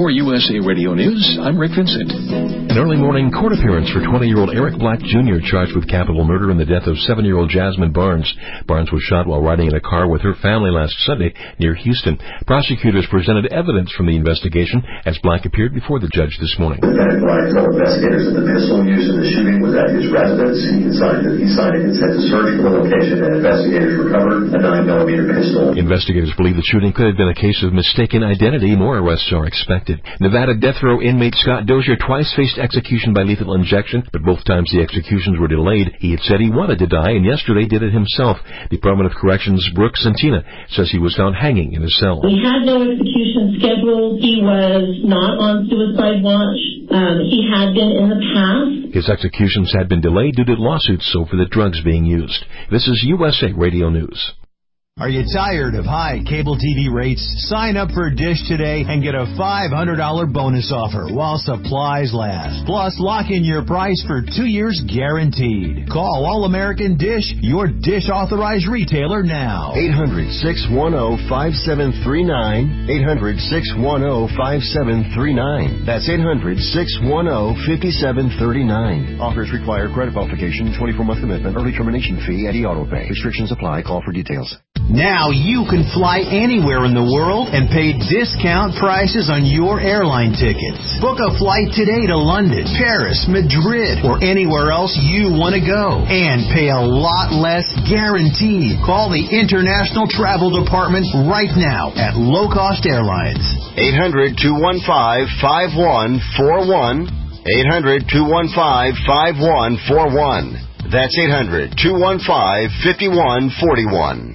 For USA Radio News, I'm Rick Vincent. An early morning court appearance for 20-year-old Eric Black Jr. charged with capital murder in the death of 7-year-old Jasmine Barnes. Barnes was shot while riding in a car with her family last Sunday near Houston. Prosecutors presented evidence from the investigation as Black appeared before the judge this morning. Lieutenant Black told investigators that the pistol used in the shooting was at his residence. He signed a consent to search for the location, and investigators recovered a 9mm pistol. Investigators believe the shooting could have been a case of mistaken identity. More arrests are expected. Nevada death row inmate Scott Dozier twice faced execution by lethal injection, but both times the executions were delayed. He had said he wanted to die, and yesterday did it himself. Department of Corrections Brooke Santina says he was found hanging in his cell. He had no execution scheduled. He was not on suicide watch. He had been in the past. His executions had been delayed due to lawsuits over the drugs being used. This is USA Radio News. Are you tired of high cable TV rates? Sign up for Dish today and get a $500 bonus offer while supplies last. Plus, lock in your price for 2 years guaranteed. Call All-American Dish, your Dish authorized retailer now. 800-610-5739. 800-610-5739. That's 800-610-5739. Offers require credit qualification, 24-month commitment, early termination fee, and auto pay. Restrictions apply. Call for details. Now you can fly anywhere in the world and pay discount prices on your airline tickets. Book a flight today to London, Paris, Madrid, or anywhere else you want to go. And pay a lot less guaranteed. Call the International Travel Department right now at Low Cost Airlines. 800-215-5141. 800-215-5141. That's 800-215-5141.